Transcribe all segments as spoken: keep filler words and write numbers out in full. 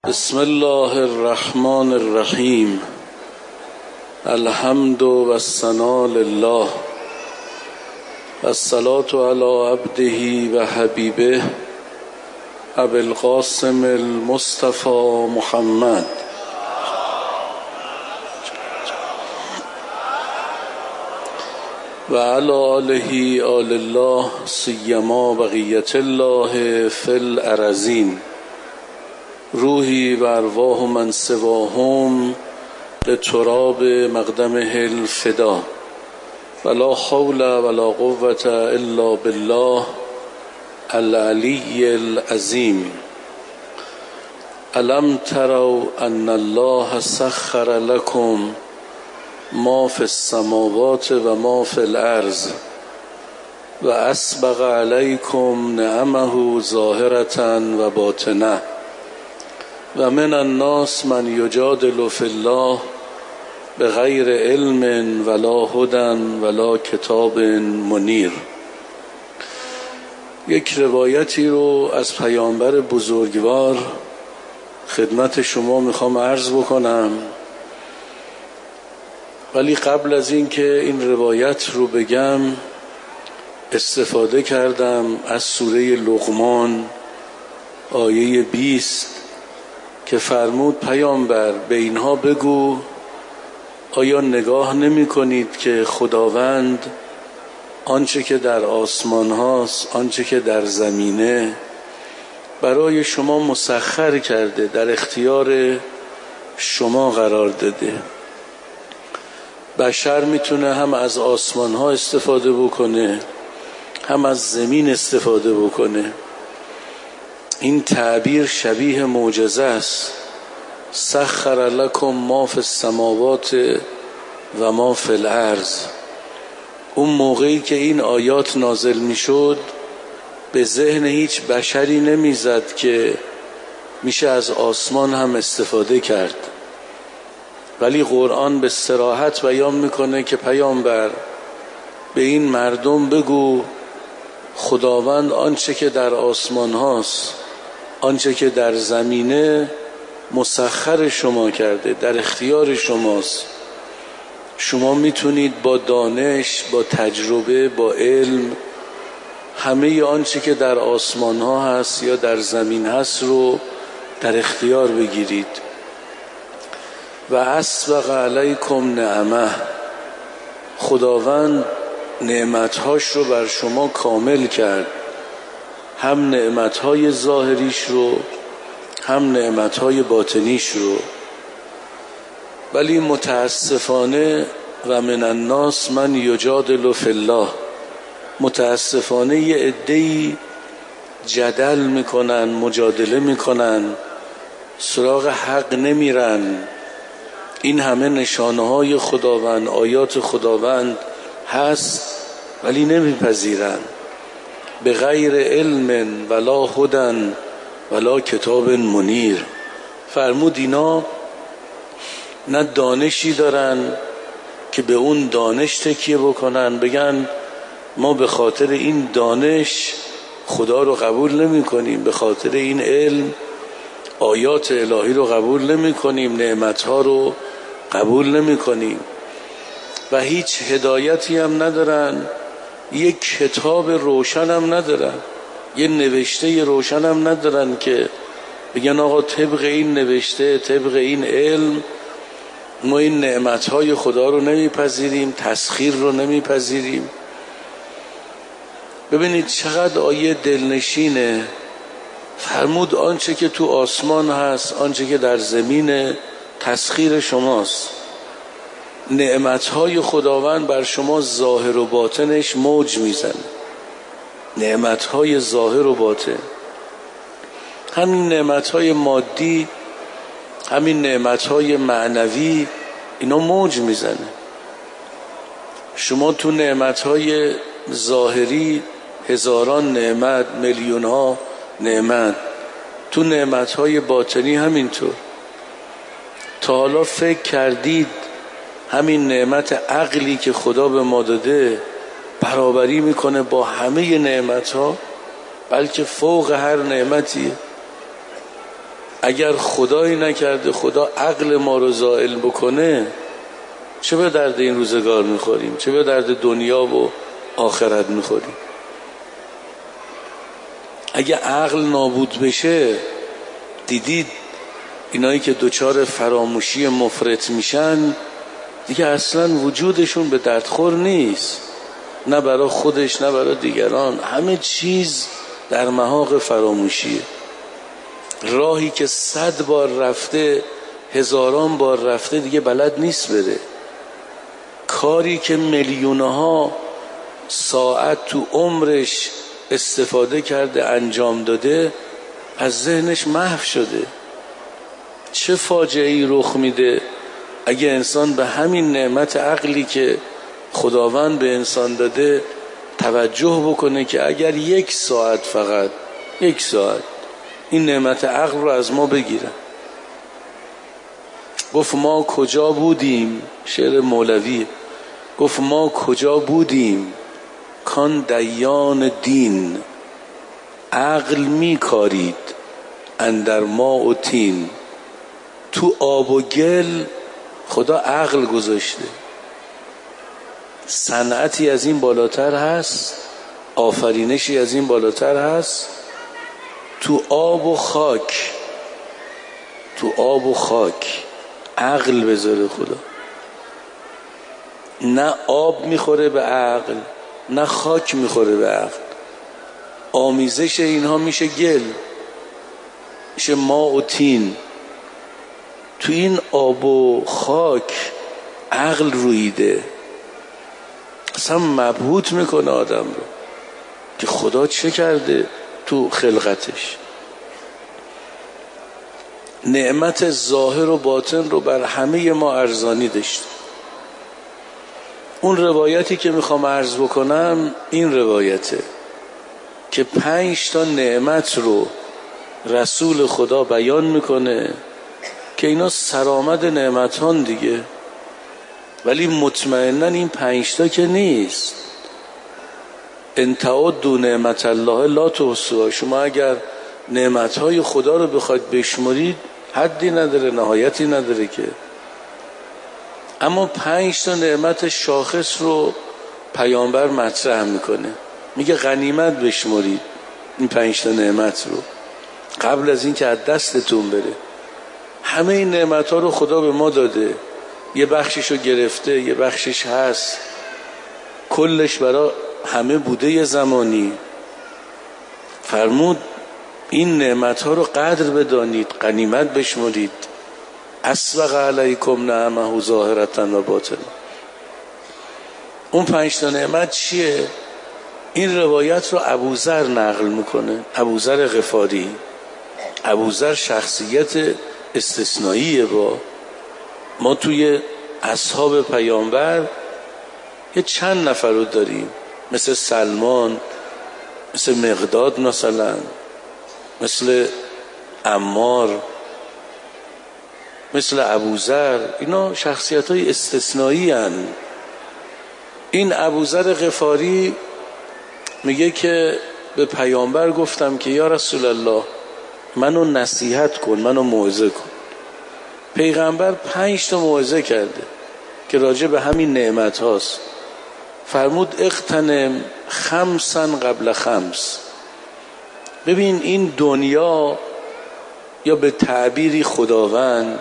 بسم الله الرحمن الرحیم. الحمد و الثناء لله و الصلاة علی عبده و حبیبه ابی القاسم المصطفى محمد و علی آله آل الله سیما بقیت الله فی الارضین. روحی و ارواح من سواهم لتراب مقدمه الفدا ولا حول ولا قوة الا بالله العلی العظیم. الم تروا ان الله سخر لكم ما فی السماوات و ما فی الارض و اسبغ علیکم نعمه ظاهرة و باطنة و من الناس من یجادل فی الله بغیر علم ولا هدی ولا کتاب منیر. یک روایتی رو از پیامبر بزرگوار خدمت شما میخوام عرض بکنم، ولی قبل از این که این روایت رو بگم استفاده کردم از سوره لقمان آیه بیست که فرمود پیامبر به اینها بگو آیا نگاه نمی کنید که خداوند آنچه که در آسمان هاست آنچه که در زمینه برای شما مسخر کرده، در اختیار شما قرار داده. بشر میتونه هم از آسمان ها استفاده بکنه هم از زمین استفاده بکنه. این تعبیر شبیه معجزه است. سخر لکم ما فی السماوات و ما فی الارض. اون موقعی که این آیات نازل میشد به ذهن هیچ بشری نمیزد که میشه از آسمان هم استفاده کرد، ولی قرآن به صراحت بیان میکنه که پیامبر به این مردم بگو خداوند آنچه که در آسمان هاست آنچه که در زمینه مسخر شما کرده، در اختیار شماست. شما میتونید با دانش، با تجربه، با علم همه آنچه که در آسمان ها هست یا در زمین هست رو در اختیار بگیرید. و اسبغ علیکم نعمه، خداوند نعمتهاش رو بر شما کامل کرد، هم نعمتهای ظاهریش رو هم نعمتهای باطنیش رو. ولی متاسفانه و من الناس من یجادل فی الله، متاسفانه یه عده‌ای جدل میکنن، مجادله میکنن، سراغ حق نمیرن. این همه نشانه های خداوند، آیات خداوند هست ولی نمیپذیرن. به غیر علم ولا هدی ولا کتاب منیر. فرمود اینا نه دانشی دارن که به اون دانش تکیه بکنن، بگن ما به خاطر این دانش خدا رو قبول نمی کنیم، به خاطر این علم آیات الهی رو قبول نمی کنیم، نعمتها رو قبول نمی کنیم. و هیچ هدایتی هم ندارن، یک کتاب روشن هم ندارن، یه نوشته روشن هم ندارن که بگن آقا طبق این نوشته، طبق این علم ما این نعمتهای خدا رو نمیپذیریم، تسخیر رو نمیپذیریم. ببینید چقدر آیه دلنشینه. فرمود آنچه که تو آسمان هست آنچه که در زمین تسخیر شماست. نعمتهای خداوند بر شما ظاهر و باطنش موج میزنه، نعمتهای ظاهر و باطن. همین نعمتهای مادی، همین نعمتهای معنوی، اینا موج میزنه. شما تو نعمتهای ظاهری هزاران نعمت، میلیون ها نعمت، تو نعمتهای باطنی همینطور. تا حالا فکر کردید همین نعمت عقلی که خدا به ما داده برابری میکنه با همه نعمتها؟ بلکه فوق هر نعمتی. اگر خدایی نکرده خدا عقل ما رو زائل بکنه چه به درد این روزگار میخوریم؟ چه به درد دنیا و آخرت میخوریم؟ اگه عقل نابود بشه، دیدید اینایی که دچار فراموشی مفرط میشن دیگه اصلا وجودشون به دردخور نیست، نه برای خودش نه برای دیگران، همه چیز در محاق فراموشیه. راهی که صد بار رفته، هزاران بار رفته، دیگه بلد نیست بره. کاری که میلیونها ساعت تو عمرش استفاده کرده انجام داده از ذهنش محو شده. چه فاجعه‌ای رخ میده اگه انسان به همین نعمت عقلی که خداوند به انسان داده توجه بکنه که اگر یک ساعت، فقط یک ساعت، این نعمت عقل رو از ما بگیرن. گفت ما کجا بودیم، شعر مولوی، گفت ما کجا بودیم کان دیان دین عقل می کارید اندر ما و تین. تو آب و گل خدا عقل گذاشته. صنعتی از این بالاتر هست؟ آفرینشی از این بالاتر هست؟ تو آب و خاک، تو آب و خاک عقل بذاره خدا. نه آب میخوره به عقل، نه خاک میخوره به عقل. آمیزش اینها میشه گل، میشه ما و تین. تو این آب و خاک عقل رویده، اصلا مبهوت میکنه آدم رو که خدا چه کرده تو خلقتش. نعمت ظاهر و باطن رو بر همه ما ارزانی داشت. اون روایتی که میخوام عرض بکنم این روایته که پنج تا نعمت رو رسول خدا بیان میکنه که اینا سرآمد نعمتان دیگه، ولی مطمئناً این پنج تا که نیست. ان تعدوا نعمت الله لا تحصوها. شما اگر نعمتهای خدا رو بخواید بشمرید حدی نداره، نهایتی نداره که. اما پنج تا نعمت شاخص رو پیامبر مطرح میکنه، میگه غنیمت بشمرید این پنج تا نعمت رو قبل از این که از دستتون بره. همه این نعمتها رو خدا به ما داده، یه بخشش رو گرفته، یه بخشش هست، کلش برای همه بوده یه زمانی. فرمود این نعمتها رو قدر بدانید، غنیمت بشمرید. اسبغ علیکم نعمه ظاهرة و باطنه. اون پنج تا نعمت چیه؟ این روایت رو ابوذر نقل میکنه، ابوذر غفاری. ابوذر شخصیت استثنائیه. با ما توی اصحاب پیامبر یه چند نفر رو داریم، مثل سلمان، مثل مقداد، مثلا مثل عمار، مثل ابوذر. اینا شخصیت های استثنایی هن. این ابوذر غفاری میگه که به پیامبر گفتم که یا رسول الله منو نصیحت کن، منو موعظه کن. پیغمبر پنج تا موعظه کرده که راجع به همین نعمت هاست. فرمود اغتنم خمسا قبل خمس. ببین این دنیا، یا به تعبیری خداوند،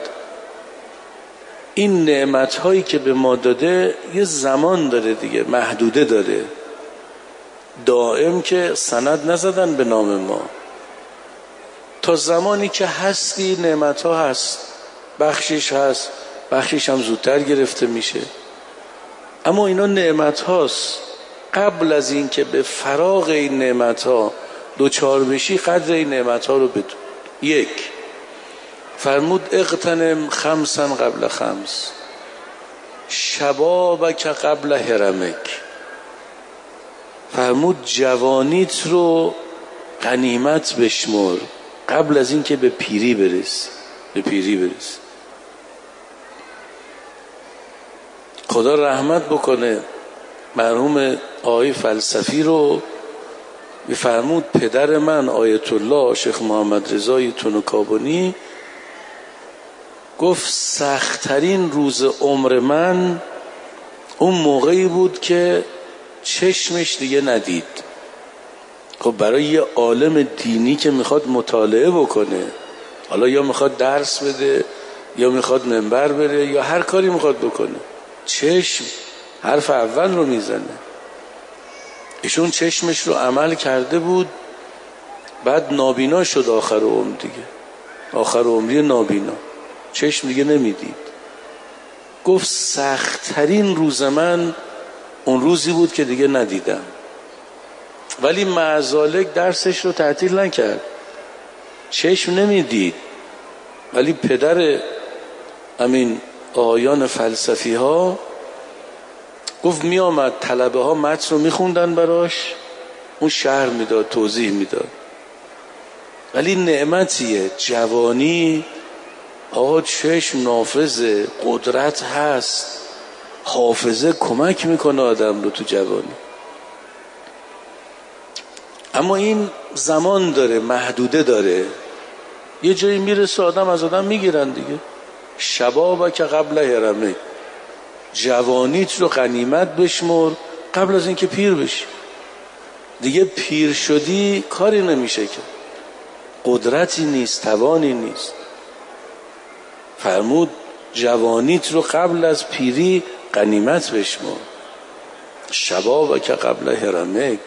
این نعمت هایی که به ما داده یه زمان داره دیگه، محدوده داره. دائم که سند نزدن به نام ما. تا زمانی که هستی نعمت ها هست، بخشش هست، بخشش هم زودتر گرفته میشه. اما اینا نعمت هاست. قبل از این که به فراغ این نعمت ها دوچار بشی قدر این نعمت ها رو بدون. یک، فرمود اغتنم خمسا قبل خمس، شبابک قبل هرمک. فرمود جوانیت رو غنیمت بشمر قبل از این که به پیری برسی. به پیری برسی. خدا رحمت بکنه مرحوم آقای فلسفی رو. فرمود پدر من آیت الله شیخ محمد رضای تونکابانی گفت سخت‌ترین روز عمر من اون موقعی بود که چشمش دیگه ندید. خب برای یه عالم دینی که میخواد مطالعه بکنه، حالا یا میخواد درس بده یا میخواد منبر بره یا هر کاری میخواد بکنه، چشم حرف اول رو میزنه. ایشون چشمش رو عمل کرده بود، بعد نابینا شد آخر عمر دیگه، آخر عمری نابینا، چشم دیگه نمیدید. گفت سخت‌ترین روز من اون روزی بود که دیگه ندیدم، ولی معذالک درسش رو تعطیل نکرد، چشم نمیدید. ولی پدر همین آیان فلسفی ها گفت می آمد طلبه ها متن رو میخوندن براش، اون شرح میداد، توضیح میداد. ولی نعمتیه جوانی، آقا چشم نافذه، قدرت هست، حافظه کمک میکنه آدم رو تو جوانی. اما این زمان داره، محدوده داره، یه جایی میرسه آدم از آدم میگیرن دیگه. شبابه که قبل هرمه، جوانیت رو غنیمت بشمر قبل از اینکه پیر بشی. دیگه پیر شدی کاری نمیشه که، قدرتی نیست، توانی نیست. فرمود جوانیت رو قبل از پیری غنیمت بشمر، شبابه که قبل هرمک.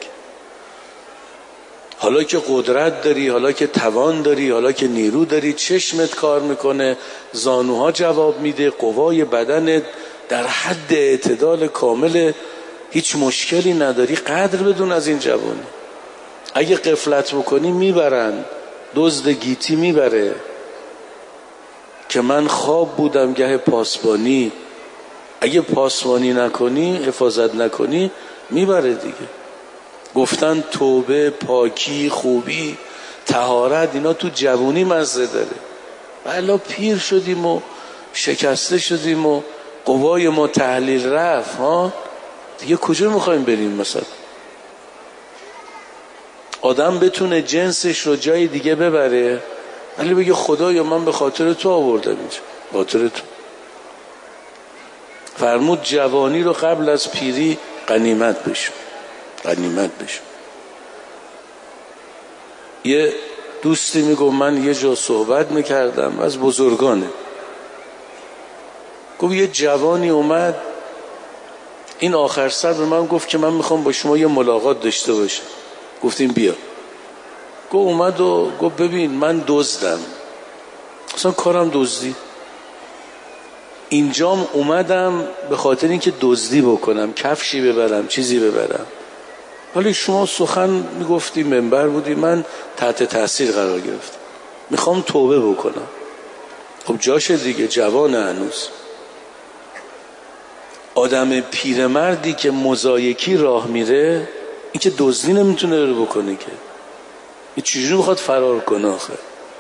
حالا که قدرت داری، حالا که توان داری، حالا که نیرو داری، چشمت کار میکنه، زانوها جواب میده، قوای بدنت در حد اعتدال کامل، هیچ مشکلی نداری، قدر بدون از این جوانی. اگه غفلت بکنی میبرن، دزد گیتی میبره. که من خواب بودم گه پاسبانی، اگه پاسبانی نکنی، حفاظت نکنی، میبره دیگه. گفتن توبه، پاکی، خوبی، طهارت، اینا تو جوانی مزه داره. بلا پیر شدیم و شکسته شدیم و قوای ما تحلیل رفت، ها دیگه کجا میخوایم بریم؟ مثلا آدم بتونه جنسش رو جای دیگه ببره، ولی بگه خدایا من به خاطر تو آوردم اینجا، خاطر تو. فرمود جوانی رو قبل از پیری غنیمت بشو، غنیمت بشو. یه دوستی میگو من یه جا صحبت میکردم از بزرگانه، گفت یه جوانی اومد این آخر سر به من گفت که من میخوام با شما یه ملاقات داشته باشم. گفتیم بیا. گفت اومد و گفت ببین من دزدم، اصلا کارم دزدی، اینجام اومدم به خاطر اینکه دزدی بکنم، کفشی ببرم، چیزی ببرم. ولی شما سخن میگفتی، منبر بودی، من تحت تاثیر قرار گرفتم، میخوام توبه بکنم. خب جاشه دیگه، جوان هنوز. آدم پیرمردی که مزایکی راه میره، این که دزدی نمیتونه رو بکنه که، این چجوری میخواد فرار کنه آخه؟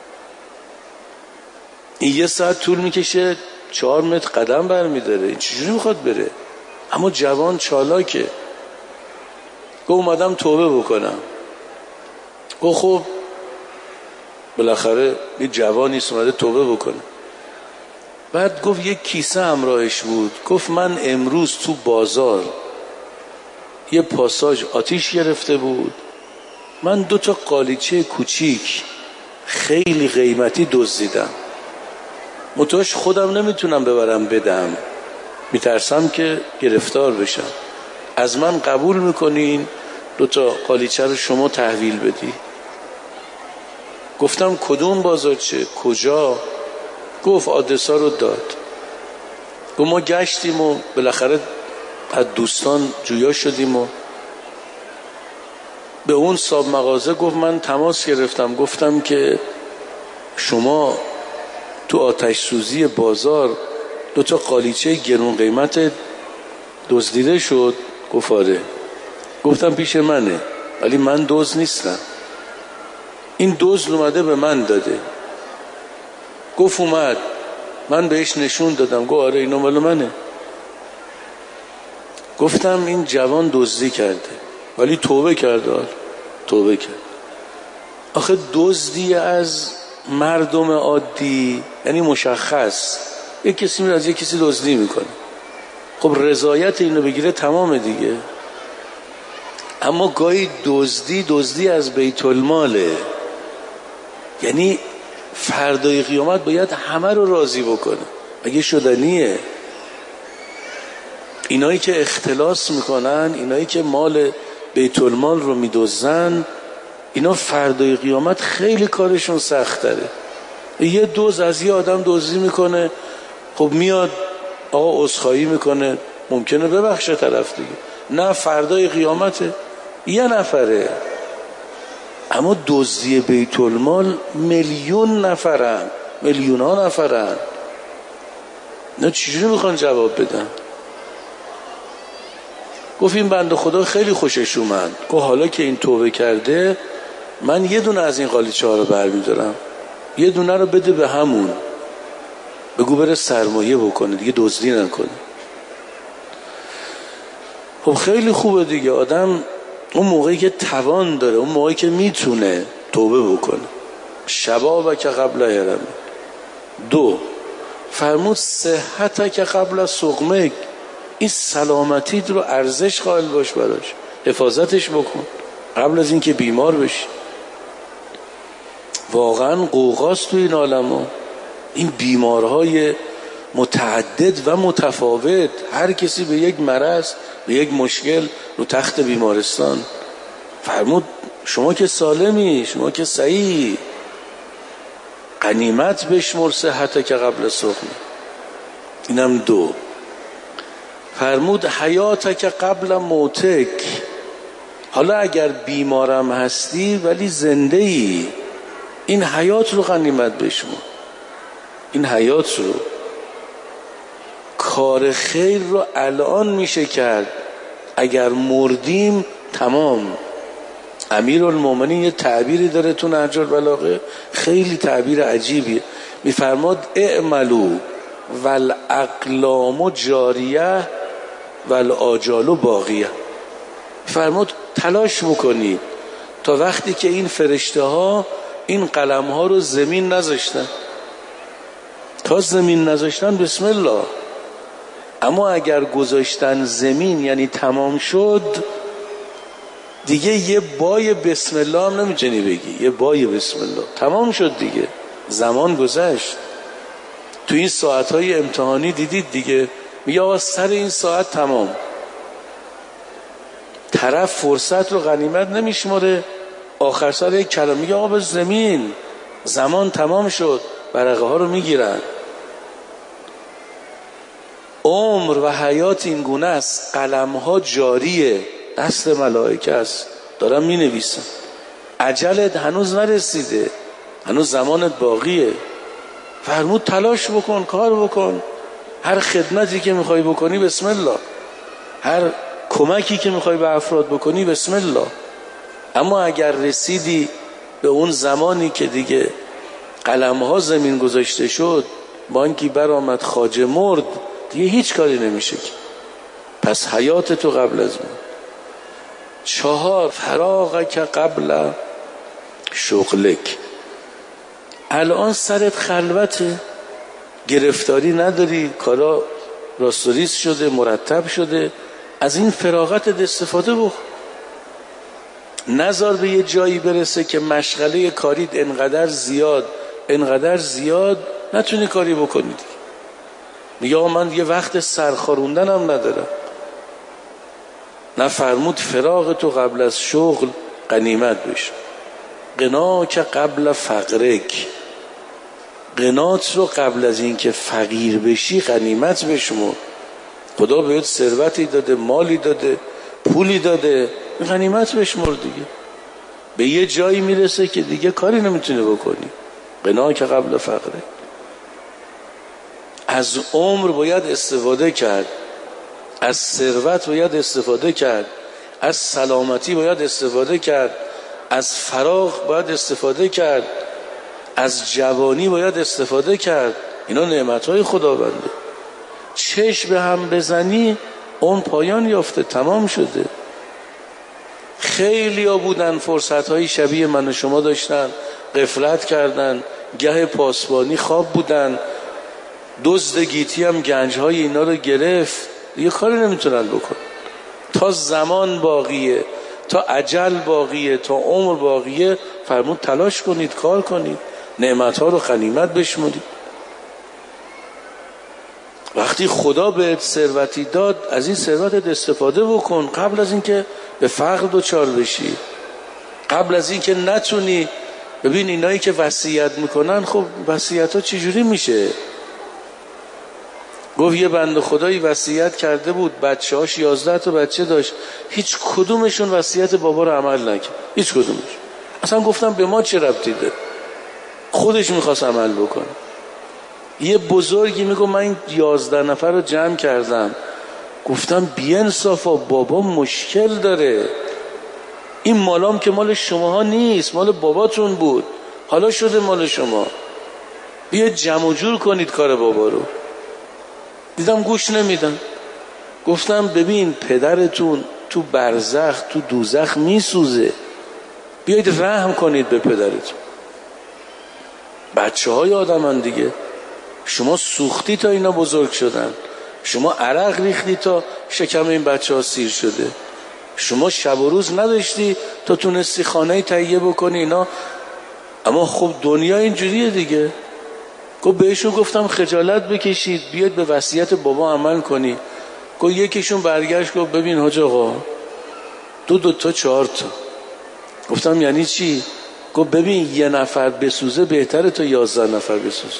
این یه ساعت طول میکشه چهار متر قدم برمیداره، این چجوری میخواد بره؟ اما جوان چالاکه. گفت اومدم توبه بکنم. گفت خب بالاخره یه جوانیست اومده توبه بکنه. بعد گفت یک کیسه همراهش بود. گفت من امروز تو بازار یه پاساژ آتیش گرفته بود، من دو تا قالیچه کوچیک خیلی قیمتی دزدیدم، متوش خودم نمیتونم ببرم بدم، میترسم که گرفتار بشم، از من قبول میکنین دو تا قالیچه رو شما تحویل بدی؟ گفتم کدوم بازارچه، کجا؟ گفت آدرسا رو داد. گفت ما گشتیم و بالاخره از دوستان جویا شدیم و به اون صاحب مغازه گفت من تماس گرفتم، گفتم که شما تو آتش سوزی بازار دو تا قالیچه گرون قیمت دزدیده شد؟ گفت آره. گفتم پیش منه ولی من دزد نیستم، این دزد اومده به من داده. گفت اومد من بهش نشون دادم، گفت آره اینو مال منه. گفتم این جوان دزدی کرده ولی توبه کرده، توبه کرد. آخه دزدی از مردم عادی یعنی مشخص. یک کسی میره از یک کسی دزدی میکنه، خب رضایت اینو بگیره تمام دیگه. اما گاهی دزدی دزدی از بیت الماله، یعنی فردای قیامت باید همه رو راضی بکنه، اگه شدنیه. اینایی که اختلاس میکنن، اینایی که مال بیت المال رو میدزدن، اینا فردای قیامت خیلی کارشون سخت تره. یه دوز از یه آدم دزدی میکنه، خب میاد آقا عذرخواهی میکنه، ممکنه ببخشه طرف دیگه. نه، فردای قیامته یه نفره. اما دزدی بیت المال میلیون نفرن، میلیون ها نفرن. نه چجوری میخوان جواب بدن؟ گفت این بنده خدا خیلی خوشش اومد، گفت حالا که این توبه کرده من یه دونه از این قالیچه ها رو برمیدارم، یه دونه رو بده به همون، بگو بره سرمایه بکنه دیگه، دزدی نکنه. خب خیلی خوبه دیگه. آدم اون موقعی که توان داره، اون موقعی که میتونه توبه بکنه. شباب که قبل هرم. دو، فرمود صحت که قبل سقمک، این سلامتیت رو ارزش قائل باش براش، حفاظتش بکن قبل از اینکه بیمار بشی. واقعا قوقاست تو این عالم ها، این بیمارهای متعدد و متفاوت، هر کسی به یک مرض، به یک مشکل رو تخت بیمارستان. فرمود شما که سالمی، شما که صحیح، غنیمت بشمر صحت که قبل سقم. اینم دو. فرمود حیات که قبل موتک، حالا اگر بیمارم هستی ولی زنده ای، این حیات رو غنیمت بشمر. این حیات رو، کار خیر رو الان میشه کرد، اگر مردیم تمام. امیرالمومنین یه تعبیری داره تو نهج البلاغه، خیلی تعبیر عجیبیه. میفرماد اعملوا والاقلام جاریه والآجال باقیه. فرمود تلاش میکنید تا وقتی که این فرشته ها این قلم ها رو زمین نذاشتن، تا زمین نذاشتن بسم الله. اما اگر گذاشتن زمین یعنی تمام شد دیگه، یه بای بسم الله هم نمیتونی بگی، یه بای بسم الله تمام شد دیگه، زمان گذشت. تو این ساعتهای امتحانی دیدید دیگه، میگه آقا سر این ساعت تمام. طرف فرصت رو غنیمت نمیشماره، آخر سر یک کلام میگه آقا به زمین، زمان تمام شد، ورقه ها رو میگیرن. عمر و حیات این گونه است، قلم ها جاریه، دست ملائکه است، دارم می نویسم. اجلت هنوز نرسیده، هنوز زمانت باقیه. فرمود تلاش بکن، کار بکن، هر خدمتی که میخوای بکنی بسم الله، هر کمکی که میخوای به افراد بکنی بسم الله. اما اگر رسیدی به اون زمانی که دیگه قلم ها زمین گذاشته شد، بانکی برآمد خواجه مرد، دیگه هیچ کاری نمیشه. پس حیات تو قبل از من. چهار، فراغ که قبل شغلک، الان سرت خلوته، گرفتاری نداری، کارا راستوریس شده، مرتب شده، از این فراغتت استفاده بکن. نذار به یه جایی برسه که مشغله کاریت انقدر زیاد انقدر زیاد نتونی کاری بکنی دیگه. میگه آقا من یه وقت سرخاروندنم ندارم. نه، فرمود فراغ تو قبل از شغل غنیمت بشه. غنا که قبل فقرک، غنات رو قبل از این که فقیر بشی غنیمت بشمر. خدا بهت ثروتی داده، مالی داده، پولی داده، غنیمت بشمر دیگه. به یه جایی میرسه که دیگه کاری نمیتونه بکنی. غنا که قبل فقرک. از عمر باید استفاده کرد، از ثروت باید استفاده کرد، از سلامتی باید استفاده کرد، از فراغ باید استفاده کرد، از جوانی باید استفاده کرد. اینا نعمتهای خداونده. چشم به هم بزنی اون پایان یافته، تمام شده. خیلی ها بودن فرصتهای شبیه من و شما داشتن، غفلت کردن، گه پاسبانی خواب بودن، دزد گیتی هم گنجهای اینا رو گرفت، یه کاری نمیتونن بکن. تا زمان باقیه، تا اجل باقیه، تا عمر باقیه، فرمود تلاش کنید، کار کنید، نعمتها رو غنیمت بشمرید. وقتی خدا بهت ثروتی داد، از این ثروتت استفاده بکن قبل از اینکه به فقر دچار بشی، قبل از اینکه نتونی. ببین اینایی که وصیت میکنن، خب وصیت ها چجوری میشه؟ گفت یه بنده خدایی وصیت کرده بود، بچه هاش یازده تا بچه داشت، هیچ کدومشون وصیت بابا رو عمل نکرد، هیچ کدومش. اصلا گفتم به ما چه ربطی ده؟ خودش میخواست عمل بکنه. یه بزرگی میگه من این یازده نفر رو جمع کردم، گفتم بی‌انصافا، بابا مشکل داره، این مالام که مال شماها نیست، مال باباتون بود، حالا شده مال شما، بیا جمع و جور کنید کار بابا رو. دیدم گوش نمیدن. گفتم ببین پدرتون تو برزخ، تو دوزخ میسوزه، بیایید رحم کنید به پدرتون. بچه های آدمن دیگه، شما سوختی تا اینا بزرگ شدن، شما عرق ریختی تا شکم این بچه ها سیر شده، شما شب و روز نداشتی تا تونستی خانه تهیه بکنی اینا. اما خب دنیا اینجوریه دیگه. گفت بهشون گفتم خجالت بکشید، بیاد به وصیت بابا عمل کنی. گفت یکیشون برگشت گفت ببین حاج آقا، دو دو تا چهار تا. گفتم یعنی چی؟ گفت ببین یه نفر بسوزه بهتره تا یازده نفر بسوزه.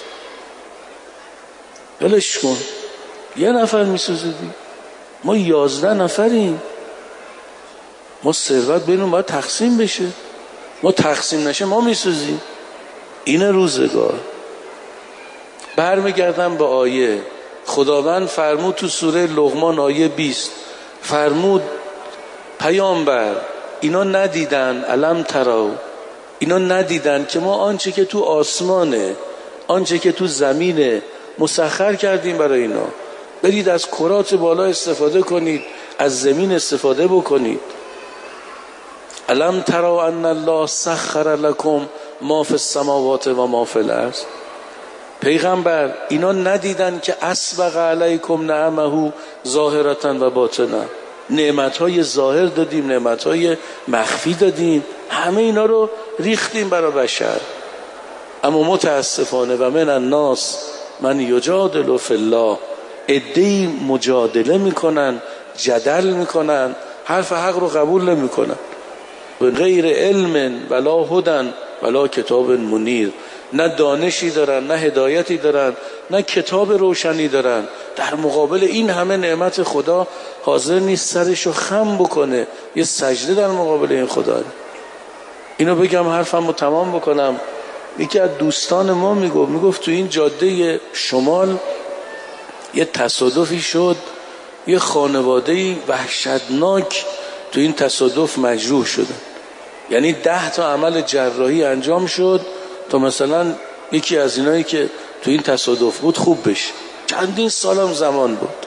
بلش کن، یه نفر میسوزه دیگه، ما یازده نفریم، ما ثروت بینون باید تقسیم بشه، ما تقسیم نشه ما میسوزیم. این روزگار. برمیگردم به آیه. خداوند فرمود تو سوره لقمان آیه بیست، فرمود پیامبر اینا ندیدن، علم ترو، اینا ندیدن که ما آنچه که تو آسمانه، آنچه که تو زمینه مسخر کردیم برای اینا. برید از کرات بالا استفاده کنید، از زمین استفاده بکنید. علم ترو ان الله سخر لکم ما فی السماوات و ما فی الارض. پیغمبر اینا ندیدن که اسبغ علیکم نعمه ظاهرة و باطنه، نعمتهای ظاهر دادیم، نعمتهای مخفی دادیم، همه اینا رو ریختیم برای بشر. اما متاسفانه و من الناس من یجادل فی الله، عده‌ای مجادله میکنن، جدل میکنن، حرف حق رو قبول نمیکنن. به غیر علم ولا هدن ولا کتاب منیر، نه دانشی دارن، نه هدایتی دارن، نه کتاب روشنی دارن. در مقابل این همه نعمت خدا حاضر نیست سرشو خم بکنه، یه سجده در مقابل این خدا. اینو بگم حرفمو تمام بکنم. یکی از دوستان ما میگفت میگفت تو این جاده شمال یه تصادفی شد، یه خانواده‌ای وحشتناک تو این تصادف مجروح شدن. یعنی ده تا عمل جراحی انجام شد تا مثلا یکی از اینایی که تو این تصادف بود خوب بشه. چندین سالم زمان بود.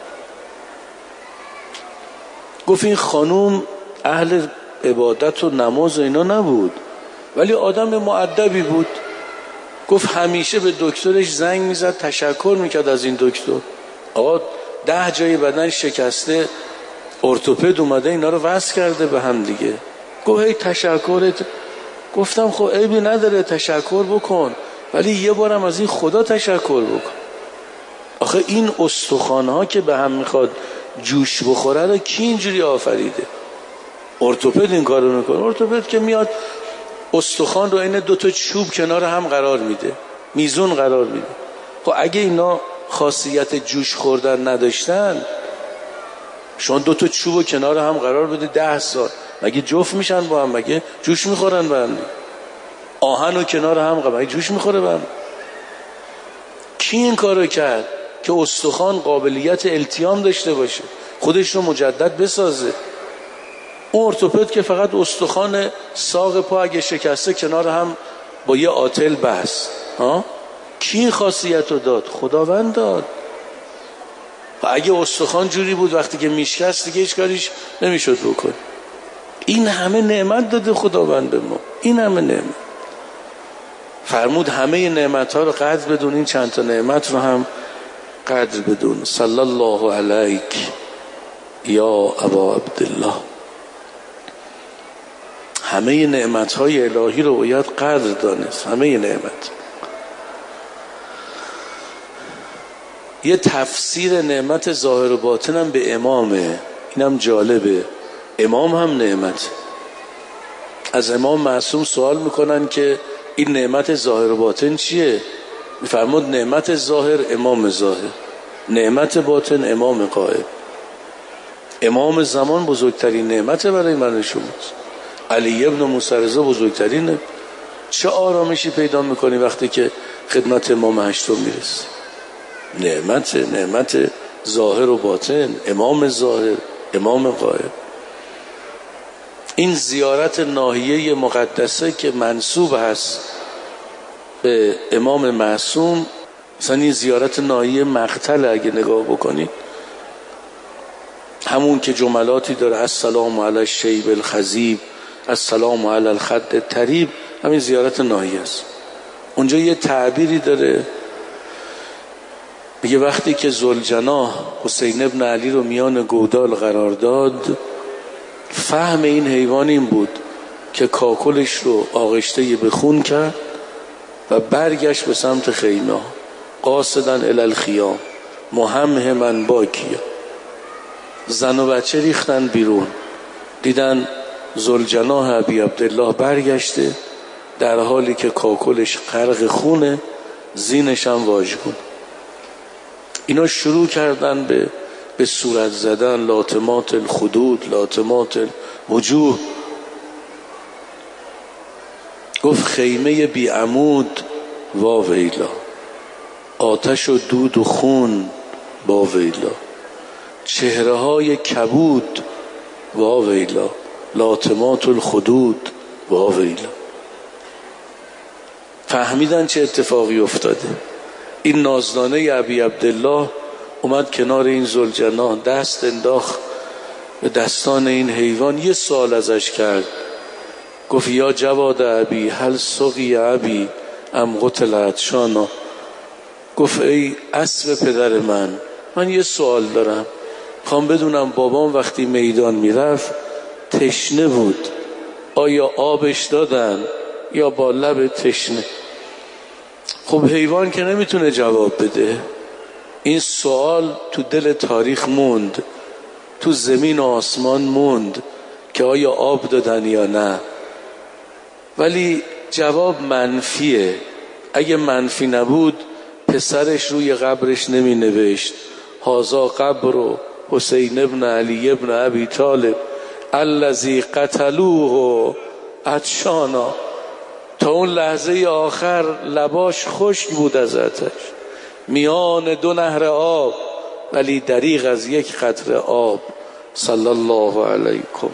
گفت این خانوم اهل عبادت و نماز و اینا نبود، ولی آدم مؤدبی بود. گفت همیشه به دکترش زنگ میزد، تشکر میکرد از این دکتر. آقا ده جای بدن شکسته، ارتوپد اومده اینا رو وصل کرده به هم دیگه. گفت هی تشکرت. گفتم خب عیبی نداره، تشکر بکن، ولی یه بارم از این خدا تشکر بکن. آخه این استخوان‌ها که به هم میخواد جوش بخوره رو کی اینجوری آفریده؟ ارتوپد این کارو میکنه. ارتوپد که میاد استخوان رو این دو تا چوب کنار هم قرار میده، میزون قرار میده. خب اگه اینا خاصیت جوش خوردن نداشتن، شما دو تا چوب کنار هم قرار بده ده سال، مگه جفت میشن با هم؟ مگه جوش میخورن با هم؟ آهن و کنار هم قرار مگه جوش میخوره با هم؟ کی این کارو کرد که استخوان قابلیت التیام داشته باشه، خودش رو مجدد بسازه؟ اون ارتوپد که فقط استخوان ساق پا اگه شکسته کنار هم با یه آتل بس. ها؟ کی این خاصیت رو داد؟ خداوند داد. اگه استخوان جوری بود وقتی که میشکست دیگه هیچ کاریش نمیشد بکن. این همه نعمت داده خداوند به ما، این همه نعمت. فرمود همه نعمت ها رو قدر بدون، این چند تا نعمت رو هم قدر بدون. صلی الله علیک یا ابا عبدالله. همه نعمت های الهی رو باید قدر دانست، همه نعمت. یه تفسیر نعمت ظاهر و باطن هم به امامه، اینم جالبه. امام هم نعمت. از امام معصوم سوال میکنن که این نعمت ظاهر و باطن چیه؟ میفرمود نعمت ظاهر امام ظاهر، نعمت باطن امام قائم. امام زمان بزرگترین نعمت برای من شماست. علی ابن موسی رضا بزرگترینه. چه آرامشی پیدا میکنی وقتی که خدمت امام هشتم میرسی؟ نعمت نعمت ظاهر و باطن، امام ظاهر امام قائم. این زیارت ناحیه مقدسه که منسوب هست به امام معصوم، مثلا این زیارت ناحیه مقتل اگه نگاه بکنید، همون که جملاتی داره السلام علی الشیب الخضیب، السلام علی الخد الطریب، همین زیارت ناحیه است. اونجا یه تعبیری داره، میگه وقتی که ذوالجناح حسین ابن علی رو میان گودال قرار داد، فهم این حیوان این بود که کاکلش رو آغشته به خون کرد و برگشت به سمت خیمه، قاصدن الی الخیام مهمهمن باکیا. زن و بچه ریختن بیرون، دیدن ذوالجناح ابی عبدالله برگشته در حالی که کاکلش غرق خونه، زینش هم واژگون. اینا شروع کردن به به صورت زدن، لاطمات الخدود، لاطمات الوجوه. گفت خیمه بی عمود وا ویلا، آتش و دود و خون با ویلا، چهره های کبود وا ویلا، لاطمات الخدود وا ویلا. فهمیدن چه اتفاقی افتاده. این نازدانه ابی عبدالله اومد کنار این ذوالجناح، دست انداخت به دستان این حیوان، یه سوال ازش کرد. گفت یا جواد ابی هل سقی ابی ام قتل عطشانا. گفت ای اسب پدر من، من یه سوال دارم، خوام بدونم بابام وقتی میدان میرفت تشنه بود، آیا آبش دادن یا با لب تشنه؟ خب حیوان که نمیتونه جواب بده. این سوال تو دل تاریخ موند، تو زمین و آسمان موند که آیا آب دادن یا نه. ولی جواب منفیه. اگه منفی نبود پسرش روی قبرش نمی نوشت هازا قبر حسین ابن علی ابن ابی طالب الذی قتلوه عطشانا. تا اون لحظه آخر لباش خشک بود از آتش، میان دو نهر آب، ولی دریغ از یک قطره آب. صلی الله علیکم.